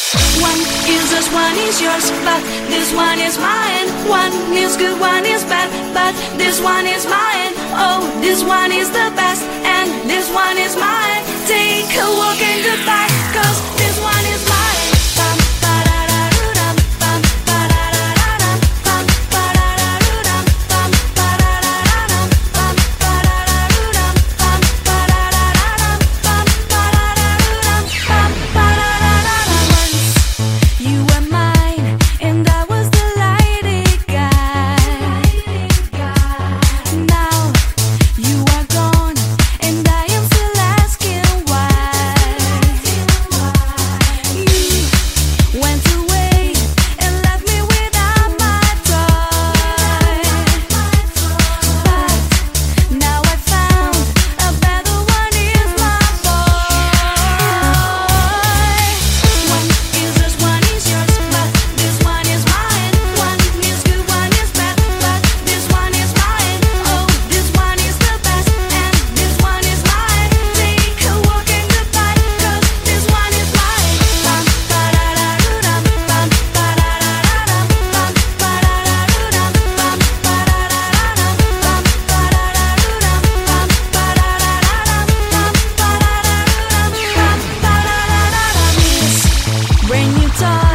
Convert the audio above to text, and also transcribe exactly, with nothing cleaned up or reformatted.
One is us, one is yours, but this one is mine. One is good, one is bad, but this one is mine. Oh, this one is the best, and this one is mine. Take a walk and goodbye, cause this one is mine. Bum, ba-da-da-doo-dum, bum, ba-da-da-da-dum, bum, ba-da-da-doo-dum, bum, ba-da-da-da-dum, bum, ba-da-da-doo-dum, bum, ba-da-da-da-dum, bum, ba-da-da-doo-dum, bum, ba-da-da-da-dum. Once you were mine, and I was the lighted guy. Now you are gone, and I am still asking why. You went away and left me without my toy. But now I found a better one is my boy. One is us, one is yours, but this one is mine. One is good, one is bad, but this one is mine. Oh, this one is the best, and this one is mine. Take a walk and goodbye, cause this one is mine. Bum, ba-da-da-doo-dum, bum, ba-da-da-da-dum, bum, ba-da-da-doo-dum, bum, ba-da-da-da-dum, bum, ba-da-da-doo-dum, bum, ba-da-da-da-dum, bum, ba-da-da-doo-dum, bum, ba-da-da-da-dum. When you talk